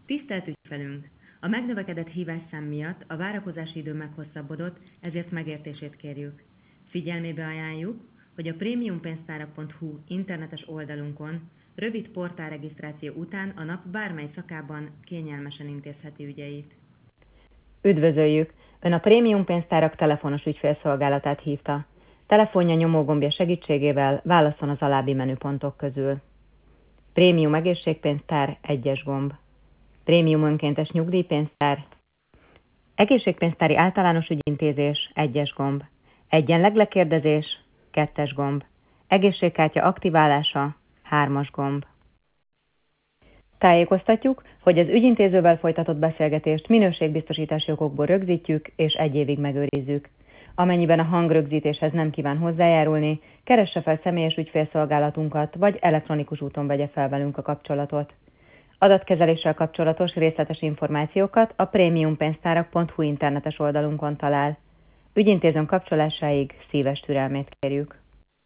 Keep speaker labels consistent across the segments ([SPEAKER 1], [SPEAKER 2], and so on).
[SPEAKER 1] Tisztelt ügyfelünk! A megnövekedett hívásszám miatt a várakozási idő meghosszabbodott, ezért megértését kérjük. Figyelmébe ajánljuk, hogy a premiumpénztárak.hu internetes oldalunkon rövid portálregisztráció után a nap bármely szakában kényelmesen intézheti ügyeit.
[SPEAKER 2] Üdvözöljük! Ön a Prémium Pénztárak telefonos ügyfélszolgálatát hívta. Telefonja nyomógombja segítségével válaszol az alábbi menüpontok közül. Prémium egészségpénztár 1-es gomb. Prémium önkéntes nyugdíjpénztár. Egészségpénztári általános ügyintézés 1-es gomb. Egyenleg lekérdezés 2-es gomb. Egészségkártya aktiválása 3-as gomb. Tájékoztatjuk, hogy az ügyintézővel folytatott beszélgetést minőségbiztosítási okokból rögzítjük és 1 évig megőrizzük. Amennyiben a hangrögzítéshez nem kíván hozzájárulni, keresse fel személyes ügyfélszolgálatunkat, vagy elektronikus úton vegye fel velünk a kapcsolatot. Adatkezeléssel kapcsolatos részletes információkat a premiumpénztárak.hu internetes oldalunkon talál. Ügyintézőn kapcsolásáig szíves türelmét kérjük.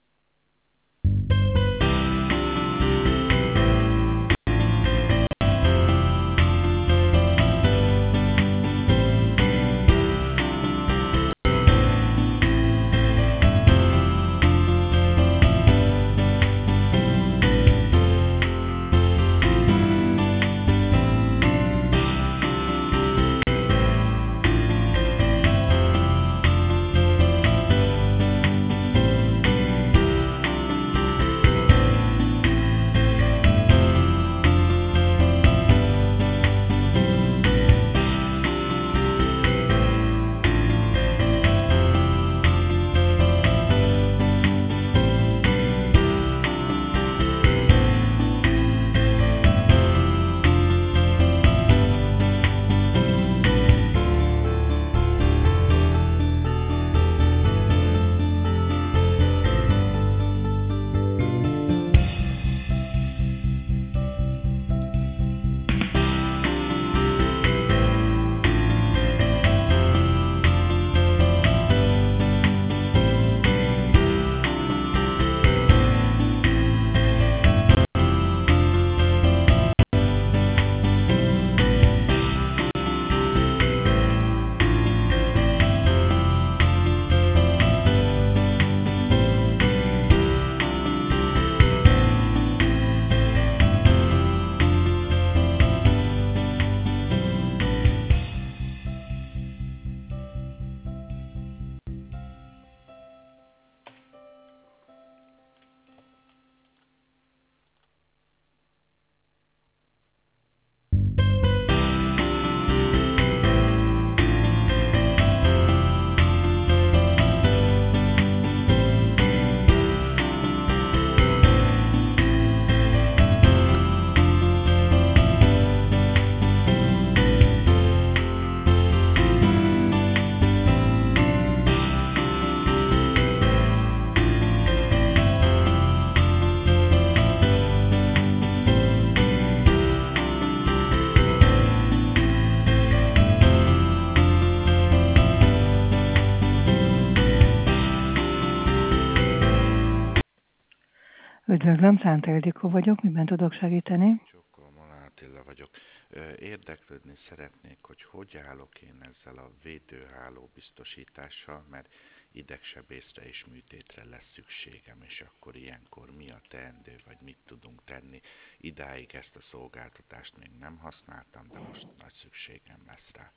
[SPEAKER 3] Üdvözlöm, Szánta Ildikó vagyok, miben tudok segíteni?
[SPEAKER 4] Csókolom, Alá Attila vagyok. Érdeklődni szeretnék, hogy állok én ezzel a védőháló biztosítással, mert idegsebészre és műtétre lesz szükségem, és akkor ilyenkor mi a teendő, vagy mit tudunk tenni. Idáig ezt a szolgáltatást még nem használtam, de most nagy szükségem lesz rá.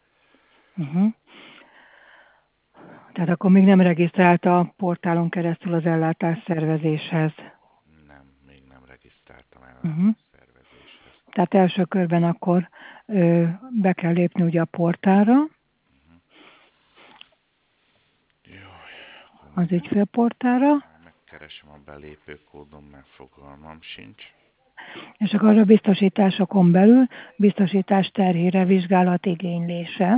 [SPEAKER 3] Tehát akkor még nem regisztrált a portálon keresztül az ellátás szervezéshez.
[SPEAKER 4] Nem, még nem regisztráltam el a szervezéshez.
[SPEAKER 3] Tehát első körben akkor be kell lépni ugye a portálra, az ügyfélportálra.
[SPEAKER 4] Megkeresem a belépőkódom, mert fogalmam sincs.
[SPEAKER 3] És akkor a biztosításokon belül biztosítás terhére vizsgálat igénylése.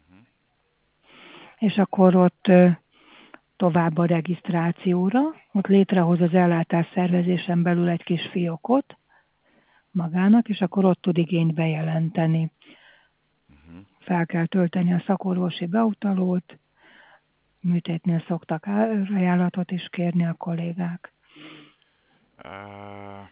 [SPEAKER 3] És akkor ott tovább a regisztrációra, ott létrehoz az ellátás szervezésen belül egy kis fiókot magának, és akkor ott tud igényt bejelenteni. Fel kell tölteni a szakorvosi beutalót, műtétnél szoktak ajánlatot is kérni a kollégák.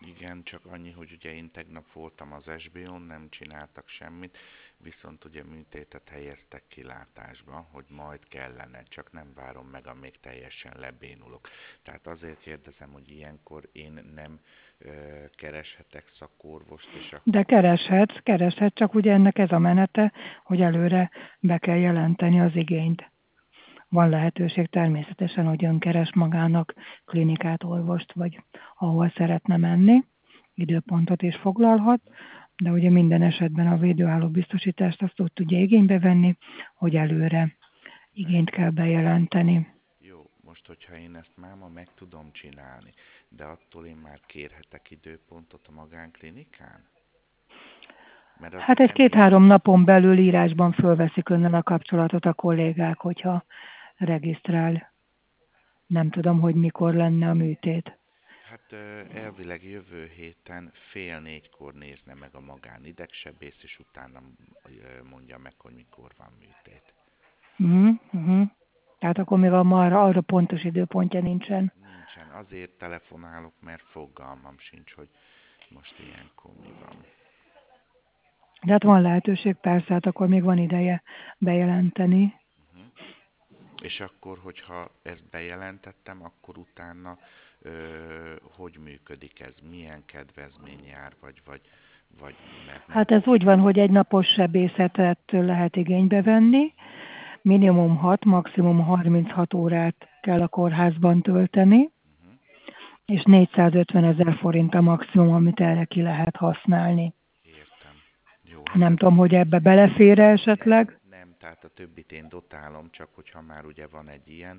[SPEAKER 4] Igen, csak annyi, hogy ugye én tegnap voltam az SBO-n, nem csináltak semmit, viszont ugye műtétet helyeztek kilátásba, hogy majd kellene, csak nem várom meg, amíg teljesen lebénulok. Tehát azért kérdezem, hogy ilyenkor én nem kereshetek szakorvost, és akkor...
[SPEAKER 3] De kereshetsz, csak ugye ennek ez a menete, hogy előre be kell jelenteni az igényt. Van lehetőség természetesen, hogy ön keres magának klinikát, orvost, vagy ahol szeretne menni, időpontot is foglalhat, de ugye minden esetben a védőháló biztosítást azt úgy tudja igénybe venni, hogy előre igényt kell bejelenteni.
[SPEAKER 4] Jó, most hogyha én ezt máma meg tudom csinálni, de attól én már kérhetek időpontot a magánklinikán? Mert
[SPEAKER 3] Hát
[SPEAKER 4] azért nem
[SPEAKER 3] egy-két-három napon belül írásban fölveszik önnel a kapcsolatot a kollégák, hogyha regisztrál. Nem tudom, hogy mikor lenne a műtét.
[SPEAKER 4] Hát elvileg jövő héten 3:30 nézne meg a magán idegsebész, és utána mondja meg, hogy mikor van műtét.
[SPEAKER 3] Tehát akkor még arra pontos időpontja nincsen.
[SPEAKER 4] Nincsen. Azért telefonálok, mert fogalmam sincs, hogy most ilyenkor mi van.
[SPEAKER 3] De hát van lehetőség, persze, hát akkor még van ideje bejelenteni.
[SPEAKER 4] És akkor, hogyha ezt bejelentettem, akkor utána hogy működik ez? Milyen kedvezmény jár, vagy mert nem...
[SPEAKER 3] Hát ez úgy van, hogy egy napos sebészetet lehet igénybe venni, minimum 6, maximum 36 órát kell a kórházban tölteni, és 450 000 forint a maximum, amit erre ki lehet használni.
[SPEAKER 4] Értem. Jó,
[SPEAKER 3] Nem tudom, hogy ebbe belefér esetleg.
[SPEAKER 4] nem, tehát a többit én dotálom, csak hogyha már ugye van egy ilyen,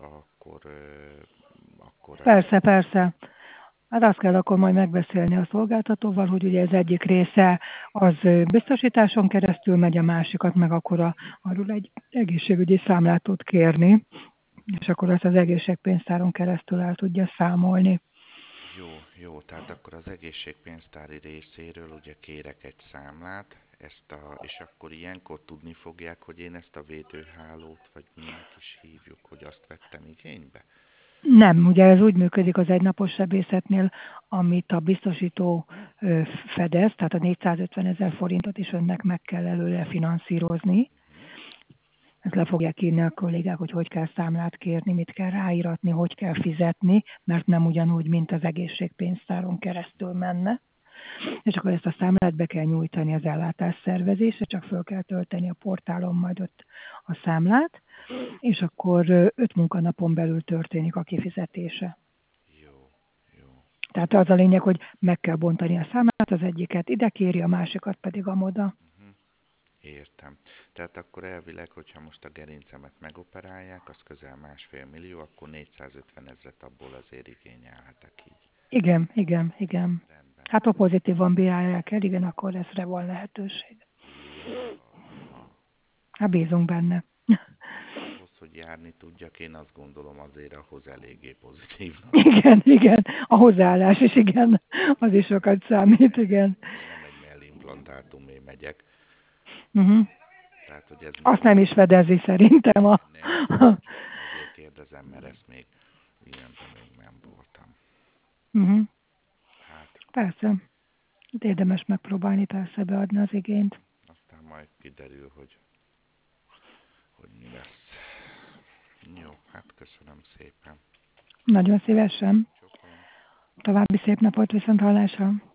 [SPEAKER 4] akkor
[SPEAKER 3] Persze. Hát azt kell akkor majd megbeszélni a szolgáltatóval, hogy ugye ez egyik része az biztosításon keresztül megy, a másikat meg akkor arról egy egészségügyi számlát tud kérni, és akkor ezt az egészségpénztáron keresztül el tudja számolni.
[SPEAKER 4] Jó, tehát akkor az egészségpénztári részéről ugye kérek egy számlát, és akkor ilyenkor tudni fogják, hogy én ezt a védőhálót, vagy minek is hívjuk, hogy azt vettem igénybe?
[SPEAKER 3] Nem, ugye ez úgy működik az egynapos sebészetnél, amit a biztosító fedez, tehát a 450 000 forintot is önnek meg kell előre finanszírozni. Ezt le fogják írni a kollégák, hogy kell számlát kérni, mit kell ráíratni, hogy kell fizetni, mert nem ugyanúgy, mint az egészségpénztáron keresztül menne. És akkor ezt a számlát be kell nyújtani az ellátásszervezésre, csak föl kell tölteni a portálon majd ott a számlát, és akkor 5 munkanapon belül történik a kifizetése.
[SPEAKER 4] Jó.
[SPEAKER 3] Tehát az a lényeg, hogy meg kell bontani a számlát, az egyiket ide kéri, a másikat pedig amoda.
[SPEAKER 4] Értem. Tehát akkor elvileg, hogyha most a gerincemet megoperálják, az közel 1,5 millió, akkor 450 000 abból azért igényelhetek így.
[SPEAKER 3] Igen.
[SPEAKER 4] Rendben.
[SPEAKER 3] Hát ha pozitívan bírálják el, igen, akkor ezre van lehetőség. Hát bízunk benne.
[SPEAKER 4] Ahhoz, hogy járni tudjak, én azt gondolom azért ahhoz eléggé pozitív.
[SPEAKER 3] Igen, a hozzáállás is igen, az is sokat számít, igen.
[SPEAKER 4] Nem egy mellimplantátumé megyek. Tehát, hogy ez
[SPEAKER 3] Azt nem is fedezi szerintem
[SPEAKER 4] nem, azért kérdezem, mert ezt még ilyenben még nem voltam. Hát,
[SPEAKER 3] Persze. Érdemes megpróbálni persze beadni az igényt.
[SPEAKER 4] aztán majd kiderül, hogy mi lesz. Jó, hát köszönöm szépen.
[SPEAKER 3] Nagyon szívesen.
[SPEAKER 4] Csókolom.
[SPEAKER 3] További szép napot, viszont hallásra.